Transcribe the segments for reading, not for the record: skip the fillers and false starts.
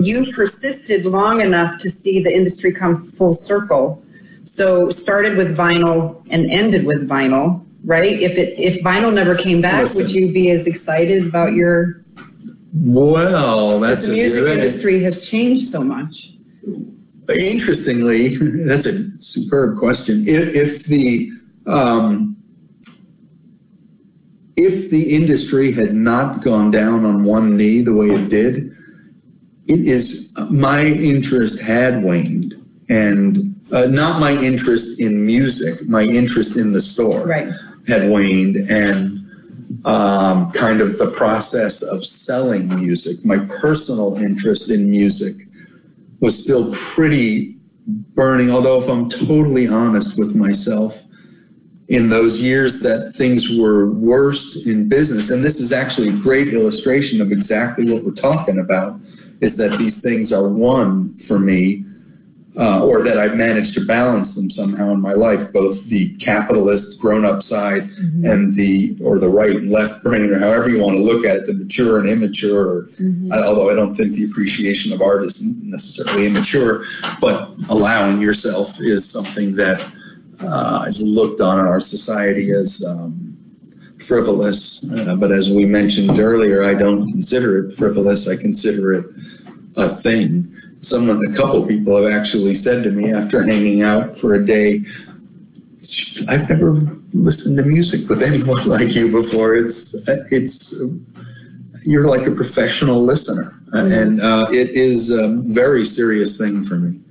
you persisted long enough to see the industry come full circle. So started with vinyl and ended with vinyl, right? If vinyl never came back, would you be as excited about your... Well, that's the music industry has changed so much. Interestingly, that's a superb question. If the industry had not gone down on one knee the way it did, my interest had waned, and not my interest in music, my interest in the store had waned, and kind of the process of selling music, my personal interest in music was still pretty burning, although if I'm totally honest with myself, in those years that things were worst in business, and this is actually a great illustration of exactly what we're talking about, is that these things are one for me, or that I've managed to balance them somehow in my life, both the capitalist grown-up side and the right and left brain, or however you want to look at it, the mature and immature, although I don't think the appreciation of art is necessarily immature, but allowing yourself is something that is looked on in our society as frivolous. But as we mentioned earlier, I don't consider it frivolous. I consider it a thing. A couple people have actually said to me after hanging out for a day, I've never listened to music with anyone like you before. You're like a professional listener, and it is a very serious thing for me.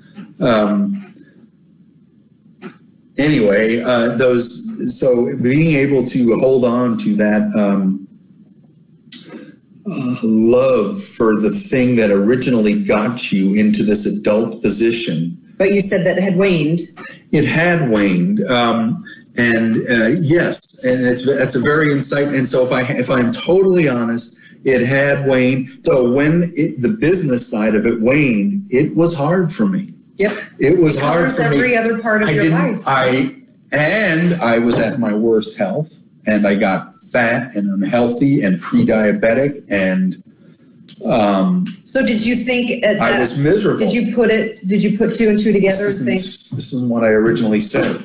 Anyway, so being able to hold on to that love for the thing that originally got you into this adult position. But you said that it had waned. It had waned, yes, and that's a very insightful. And so if I'm totally honest, it had waned. So when the business side of it waned, it was hard for me. Yep. It was hard for me. Every other part of your life. I was at my worst health, and I got fat and unhealthy and pre-diabetic, and so did you think I was miserable. Did you put two and two together and think this isn't what I originally said?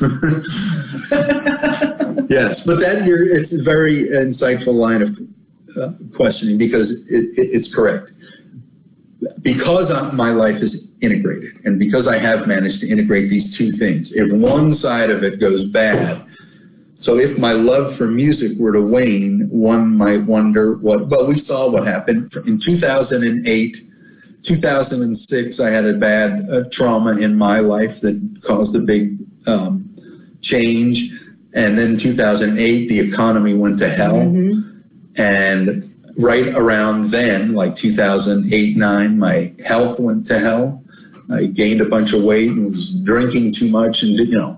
Yes, but it's a very insightful line of questioning, because it's correct. Because my life is integrated, and because I have managed to integrate these two things, if one side of it goes bad, so if my love for music were to wane, one might wonder but we saw what happened. In 2008, 2006, I had a bad trauma in my life that caused a big change. And then 2008, the economy went to hell. And right around then, like 2008-9, my health went to hell. I gained a bunch of weight and was drinking too much, and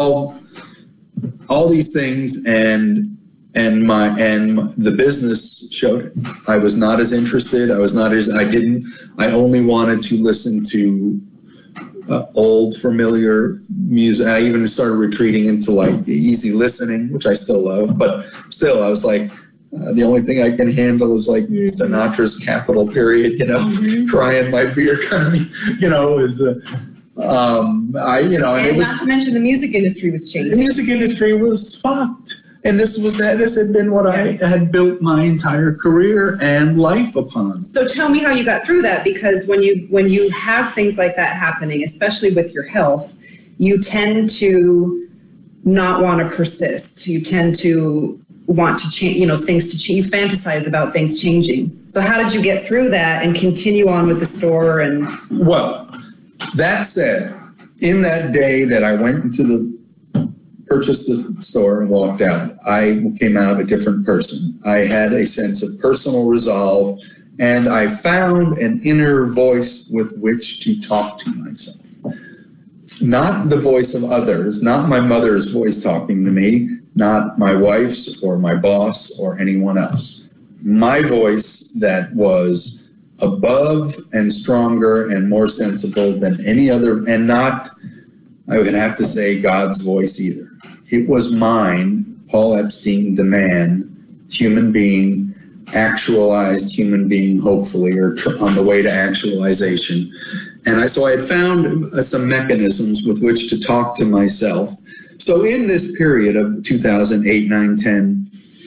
all these things, and the business showed it. I was not as interested. I only wanted to listen to old familiar music. I even started retreating into like easy listening, which I still love, but still I was like, the only thing I can handle is like Sinatra's Capital Period, crying my beer kind of, and not to mention the music industry was changing. The music industry was fucked, and this had been what I had built my entire career and life upon. So tell me how you got through that, because when you have things like that happening, especially with your health, you tend to not want to persist. You tend to want to change, things to change. You fantasize about things changing. So how did you get through that and continue on with the store? And well, that said, in that day that I went purchased the store and walked out, I came out a different person. I had a sense of personal resolve, and I found an inner voice with which to talk to myself. Not the voice of others, not my mother's voice talking to me, not my wife's or my boss or anyone else. My voice that was above and stronger and more sensible than any other, and not, I would have to say, God's voice either. It was mine, Paul Epstein, the man, human being, actualized human being, hopefully, or on the way to actualization. And so I had found some mechanisms with which to talk to myself. So in this period of 2008, 9, 10,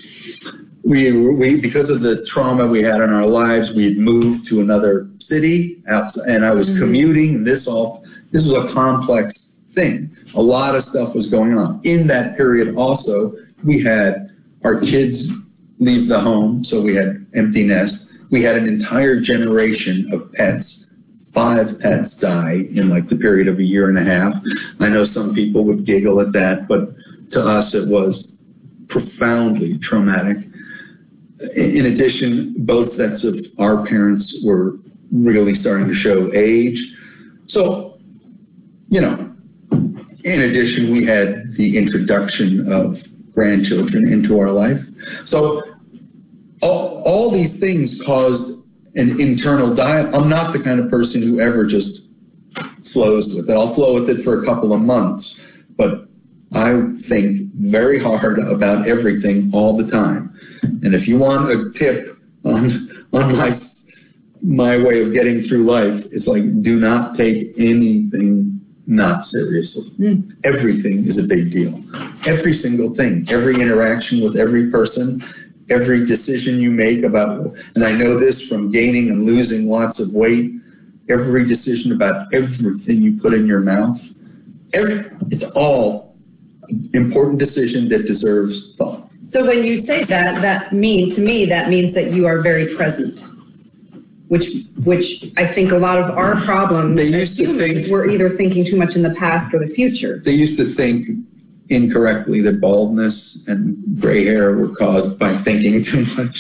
we because of the trauma we had in our lives, we had moved to another city, and I was commuting. This was a complex thing. A lot of stuff was going on. In that period also, we had our kids leave the home, so we had empty nest. We had an entire generation of pets. 5 pets die in like the period of a year and a half. I know some people would giggle at that, but to us it was profoundly traumatic. In addition, both sets of our parents were really starting to show age. So, in addition, we had the introduction of grandchildren into our life. So all these things caused an internal dialogue. I'm not the kind of person who ever just flows with it. I'll flow with it for a couple of months, but I think very hard about everything all the time. And if you want a tip on my way of getting through life, it's like, do not take anything not seriously. Everything is a big deal. Every single thing, every interaction with every person, every decision you make about, and I know this from gaining and losing lots of weight, every decision about everything you put in your mouth, it's all important decision that deserves thought. So when you say that means that you are very present, which I think a lot of our problems as humans, we're either thinking too much in the past or the future. They used to think incorrectly that baldness and gray hair were caused by thinking too much.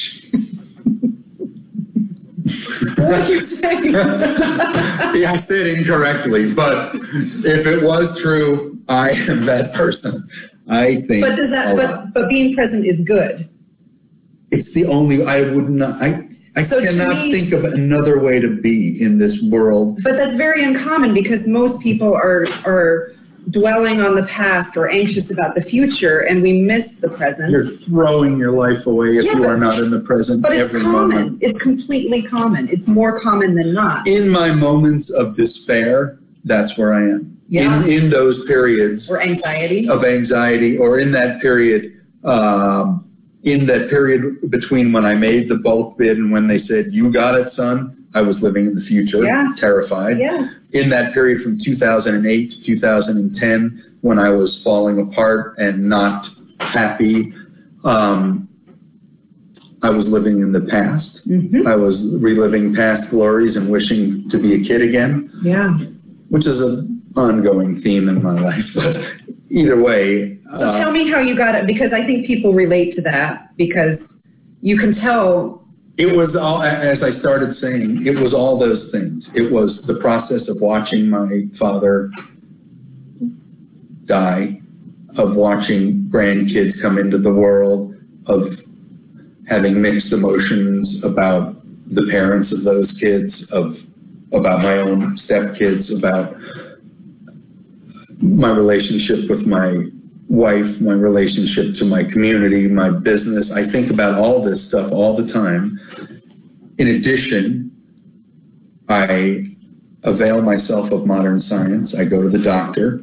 What are you saying? Yeah, I said incorrectly, but if it was true, I am that person. I think. But being present is good. It's the only. I cannot think of another way to be in this world. But that's very uncommon because most people are dwelling on the past or anxious about the future, and we miss the present. You're throwing your life away if you are not in the present every moment. It's completely common. It's more common than not. In my moments of despair, that's where I am. Yeah. In those periods. Or anxiety. Of anxiety, or in that period, between when I made the bulk bid and when they said, "You got it, son," I was living in the future, terrified. Yeah. In that period from 2008 to 2010, when I was falling apart and not happy, I was living in the past. I was reliving past glories and wishing to be a kid again. Yeah. Which is an ongoing theme in my life. But either way. So tell me how you got it, because I think people relate to that, because you can tell. It was all, as I started saying, it was all those things. It was the process of watching my father die, of watching grandkids come into the world, of having mixed emotions about the parents of those kids, about my own stepkids, about my relationship with my wife, my relationship to my community, my business. I think about all this stuff all the time. In addition, I avail myself of modern science. I go to the doctor,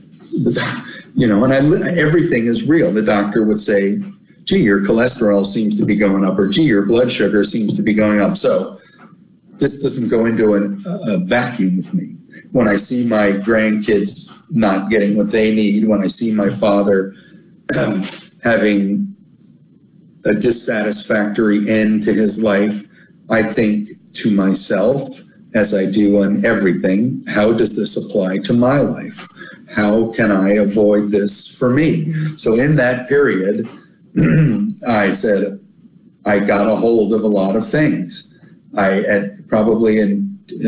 and everything is real. The doctor would say, "Gee, your cholesterol seems to be going up," or "Gee, your blood sugar seems to be going up." So this doesn't go into a vacuum with me. When I see my grandkids not getting what they need, when I see my father having a dissatisfactory end to his life, I think to myself, as I do on everything, how does this apply to my life? How can I avoid this for me? So in that period, I said, I got a hold of a lot of things. Probably in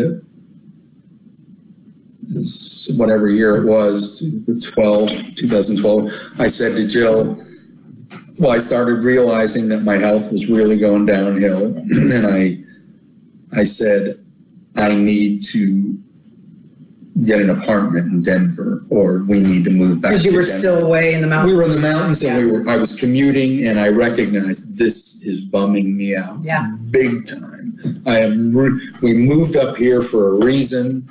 whatever year it was, 2012, I said to Jill, I started realizing that my health was really going downhill, and I said, I need to get an apartment in Denver, or we need to move back to Denver. Because you were still away in the mountains. We were in the mountains, and I was commuting, and I recognized this is bumming me out. Yeah. Big time. We moved up here for a reason.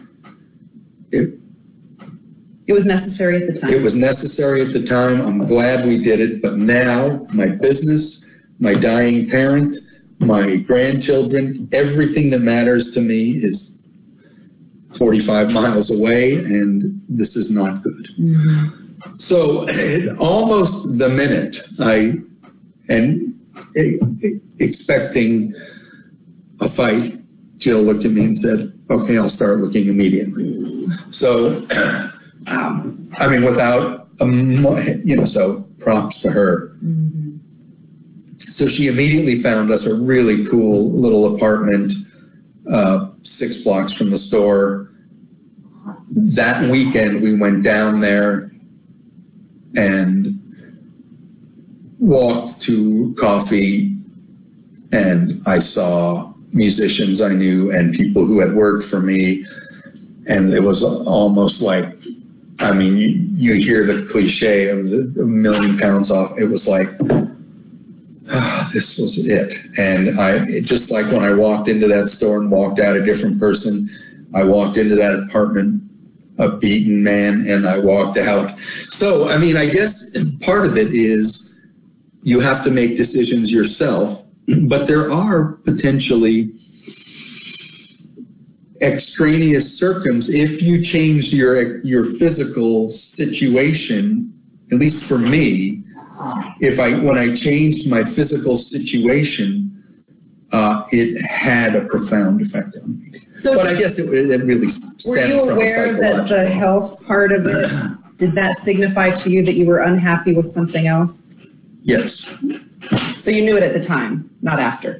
It was necessary at the time. It was necessary at the time. I'm glad we did it. But now my business, my dying parent, my grandchildren, everything that matters to me is 45 miles away, and this is not good. Mm-hmm. So almost the minute expecting a fight, Jill looked at me and said, okay, I'll start looking immediately. So, I mean, without, so props to her. Mm-hmm. So she immediately found us a really cool little apartment 6 blocks from the store. That weekend, we went down there and walked to coffee, and I saw musicians I knew and people who had worked for me, and it was almost like, I mean, you hear the cliche of the $1 million off. It was like, this was it. And just like when I walked into that store and walked out a different person, I walked into that apartment a beaten man, and I walked out. So, I mean, I guess part of it is you have to make decisions yourself, but there are potentially extraneous if you change your physical situation, at least for me, when I changed my physical situation, it had a profound effect on me. So, but I guess it really stems from Were you aware that the health part of it, did that signify to you that you were unhappy with something else? Yes. So you knew it at the time, not after?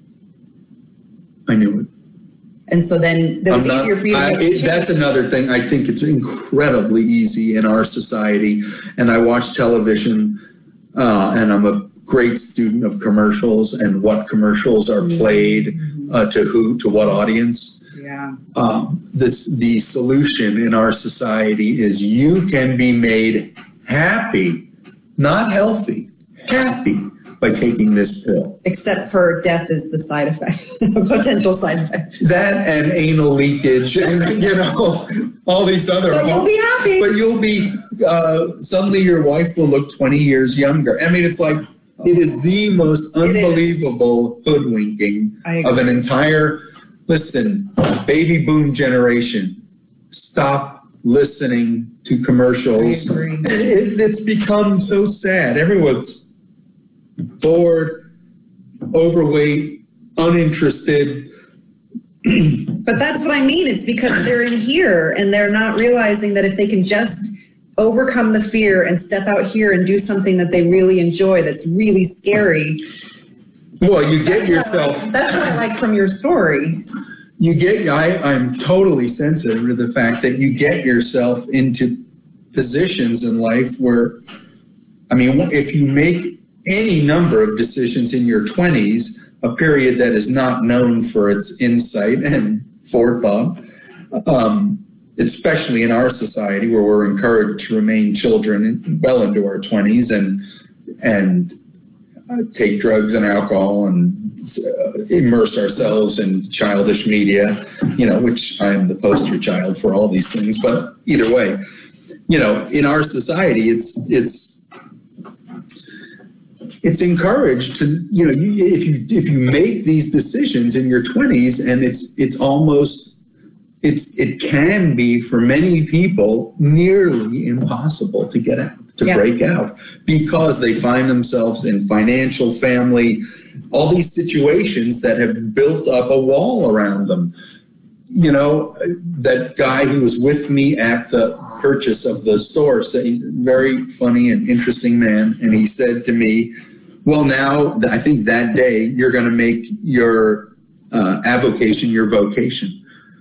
I knew it. And so then it was easier for you to that's another thing. I think it's incredibly easy in our society. And I watch television, and I'm a great student of commercials and what commercials are played to what audience. Yeah. The solution in our society is you can be made happy, not healthy, happy by taking this pill. Except for death is the side effect, potential side effect. That and anal leakage and, all these other. But you'll be happy. But you'll be, suddenly your wife will look 20 years younger. I mean, it's like, it is the most unbelievable hoodwinking of an entire, baby boom generation. Stop listening to commercials. I agree. It's become so sad. Everyone's bored, overweight, uninterested. But that's what I mean. It's because they're in here and they're not realizing that if they can just overcome the fear and step out here and do something that they really enjoy, that's really scary. Well, you get yourself. That's what I like from your story. I'm totally sensitive to the fact that you get yourself into positions in life where, if you make any number of decisions in your 20s, a period that is not known for its insight and forethought, especially in our society where we're encouraged to remain children well into our 20s and take drugs and alcohol and immerse ourselves in childish media, which I'm the poster child for all these things. But either way, in our society, it's encouraged to, if you make these decisions in your 20s, and it can be for many people nearly impossible to get out, break out, because they find themselves in financial, family, all these situations that have built up a wall around them. That guy who was with me at the purchase of the store, he's a very funny and interesting man, and he said to me, well, now, I think that day, you're going to make your avocation your vocation.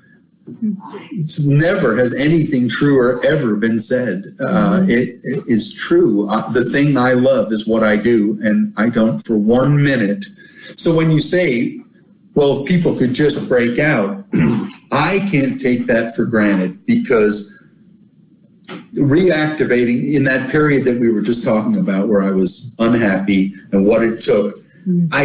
Never has anything truer ever been said. It is true. The thing I love is what I do, and I don't for 1 minute. So when you say, well, if people could just break out, I can't take that for granted, because reactivating in that period that we were just talking about where I was unhappy and what it took I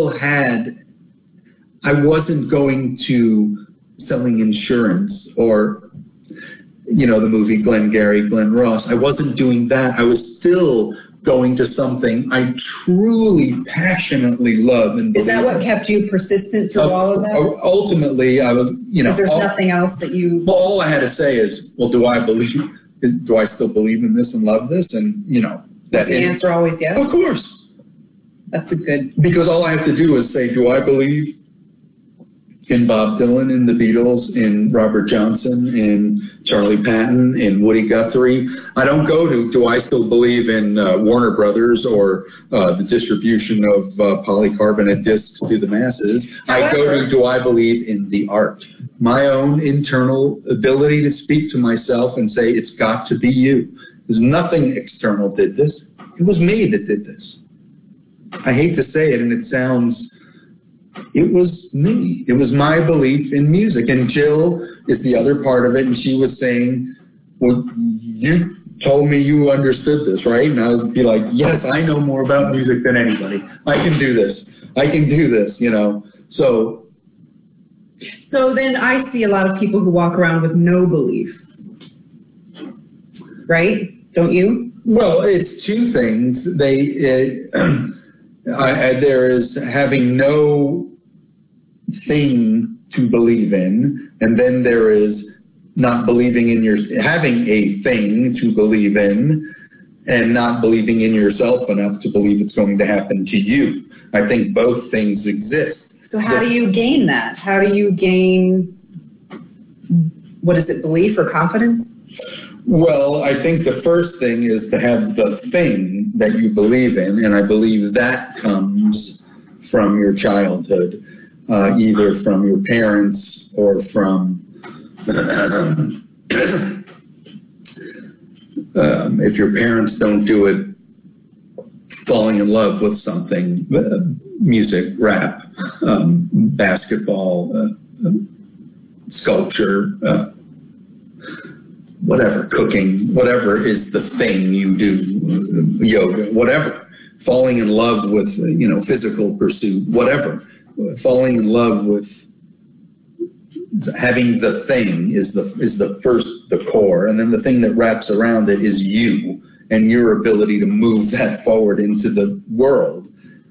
wasn't going to selling insurance or, the movie Glengarry Glen Ross. I wasn't doing that. I was still going to something I truly, passionately love. And is that what kept you persistent through all of that? Ultimately, I was, there's nothing else that you... Well, all I had to say is, well, do I still believe in this and love this? And, Is the answer always yes? Of course. That's a good... Because all I have to do is say, do I believe in Bob Dylan, in the Beatles, in Robert Johnson, in Charlie Patton, in Woody Guthrie? I don't go to, do I still believe in Warner Brothers or the distribution of polycarbonate discs to the masses? I go to, do I believe in the art? My own internal ability to speak to myself and say, it's got to be you. There's nothing external did this. It was me that did this. I hate to say it, and it was me. It was my belief in music. And Jill is the other part of it, and she was saying, well, you told me you understood this, right? And I would be like, yes, I know more about music than anybody. I can do this. So then I see a lot of people who walk around with no belief. Right? Don't you? Well, it's two things. There is having no thing to believe in, and then there is not believing in having a thing to believe in, and not believing in yourself enough to believe it's going to happen to you. I think both things exist. So how do you gain that? How do you gain, belief or confidence? Well, I think the first thing is to have the thing that you believe in, and I believe that comes from your childhood, either from your parents or from, if your parents don't do it, falling in love with something, music, rap, basketball, sculpture, whatever, cooking, whatever is the thing you do, yoga, whatever, falling in love with, physical pursuit, whatever, falling in love with having the thing is the core, and then the thing that wraps around it is you and your ability to move that forward into the world.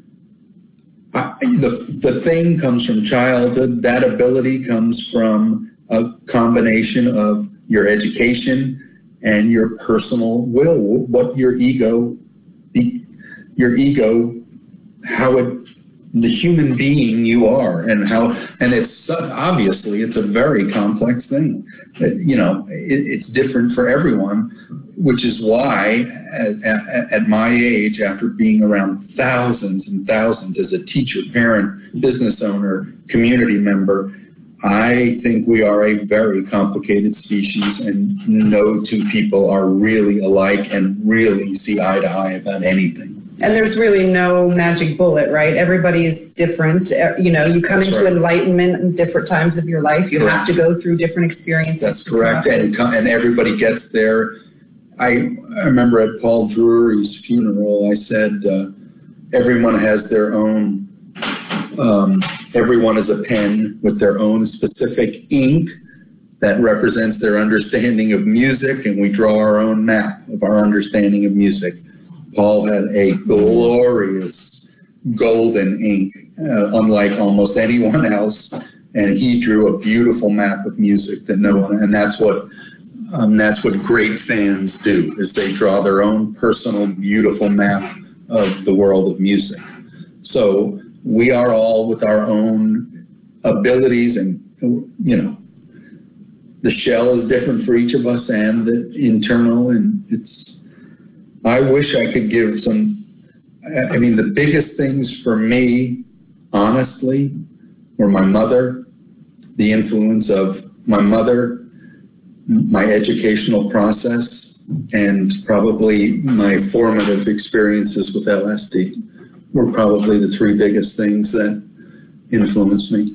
The thing comes from childhood. That ability comes from a combination of your education and your personal will, what the human being you are, and it's obviously it's a very complex thing. It's different for everyone, which is why at my age, after being around thousands and thousands as a teacher, parent, business owner, community member, I think we are a very complicated species, and no two people are really alike and really see eye to eye about anything. And there's really no magic bullet, right? Everybody is different. You come That's into right. enlightenment in different times of your life. You Correct. have to go through different experiences. That's correct. And everybody gets there. I remember at Paul Drury's funeral, I said, everyone has their own, everyone is a pen with their own specific ink that represents their understanding of music, and we draw our own map of our understanding of music. Paul had a glorious golden ink, unlike almost anyone else, and he drew a beautiful map of music that no one, and that's what great fans do, is they draw their own personal, beautiful map of the world of music. So we are all with our own abilities, and the shell is different for each of us, and the internal, and I wish I could give the biggest things for me, honestly, were my mother, the influence of my mother, my educational process, and probably my formative experiences with LSD were probably the three biggest things that influenced me.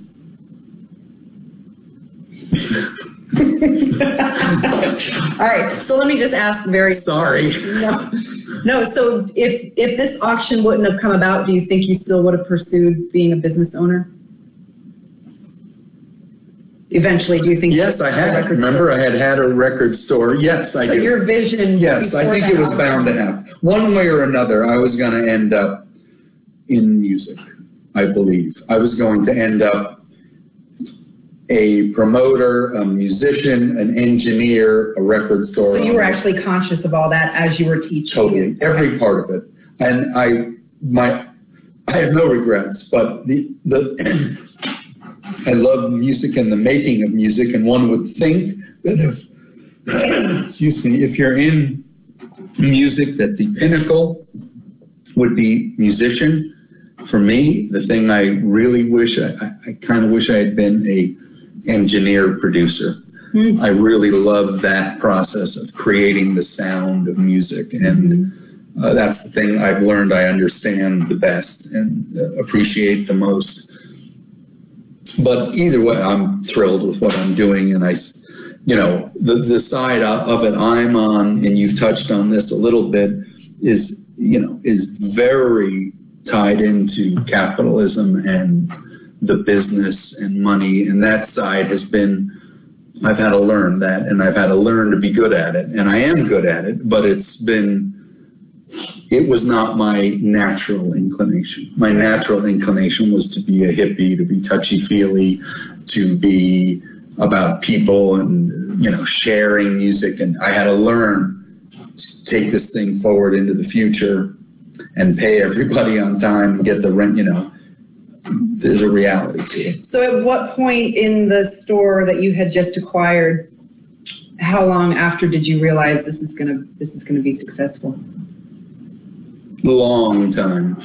All right, so let me just ask Sorry. No. No, so if this auction wouldn't have come about, do you think you still would have pursued being a business owner? Eventually, do you think? Yes, I had. Remember, I had a record store. Yes, I do. So your vision. Yes, I think it was bound to happen. One way or another, I was going to end up in music, I believe. I was going to end up a promoter, a musician, an engineer, a record store. So you were actually conscious of all that as you were teaching? Totally, every part of it. And I have no regrets, but I love music and the making of music, and one would think that if you're in music, that the pinnacle would be musician. For me, the thing I really wish, I kind of wish I had been a engineer producer. Mm-hmm. I really love that process of creating the sound of music, and that's the thing I've learned I understand the best and appreciate the most. But either way, I'm thrilled with what I'm doing, and the side of it I'm on, and you've touched on this a little bit, is very tied into capitalism and the business and money, and that side I've had to learn that, and I've had to learn to be good at it, and I am good at it, but it was not my natural inclination. My natural inclination was to be a hippie, to be touchy-feely, to be about people and, sharing music. And I had to learn to take this thing forward into the future and pay everybody on time and get the rent, There's a reality to it. So at what point in the store that you had just acquired, how long after did you realize this is gonna be successful? Long time,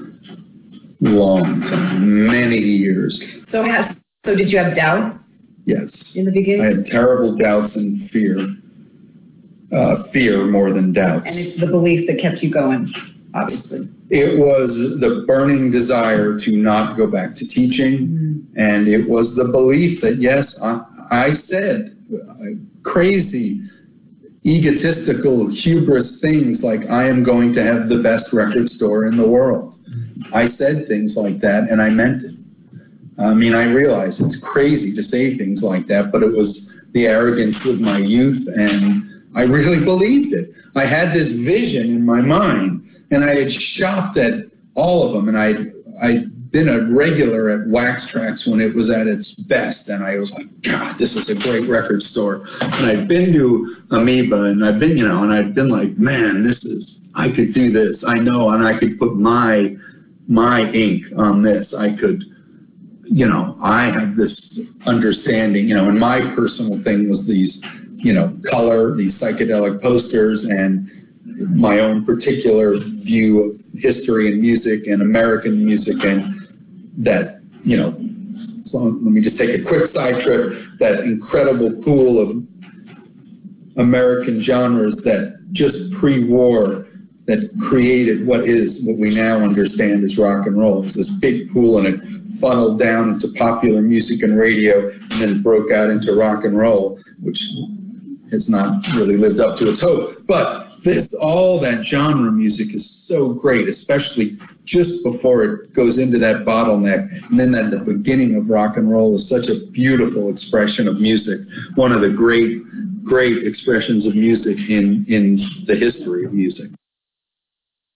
many years. So did you have doubts? Yes. In the beginning? I had terrible doubts and fear. Fear more than doubts. And it's the belief that kept you going, obviously. It was the burning desire to not go back to teaching, and it was the belief that, yes, I said crazy, egotistical, hubris things like, I am going to have the best record store in the world. I said things like that, and I meant it. I mean, I realize it's crazy to say things like that, but it was the arrogance of my youth, and I really believed it. I had this vision in my mind, and I had shopped at all of them, and I'd been a regular at Wax Trax when it was at its best, and I was like, God, this is a great record store. And I'd been to Amoeba, and I'd been, and I'd been like, man, I could do this. I know, and I could put my ink on this. I could, I have this understanding, and my personal thing was these, color, these psychedelic posters, and my own particular view of history and music and American music, and that, so let me just take a quick side trip, that incredible pool of American genres that just pre-war that created what we now understand as rock and roll. It's this big pool, and it funneled down into popular music and radio, and then broke out into rock and roll, which has not really lived up to its hope. But all that genre music is so great, especially just before it goes into that bottleneck. And then at the beginning of rock and roll is such a beautiful expression of music, one of the great expressions of music in the history of music.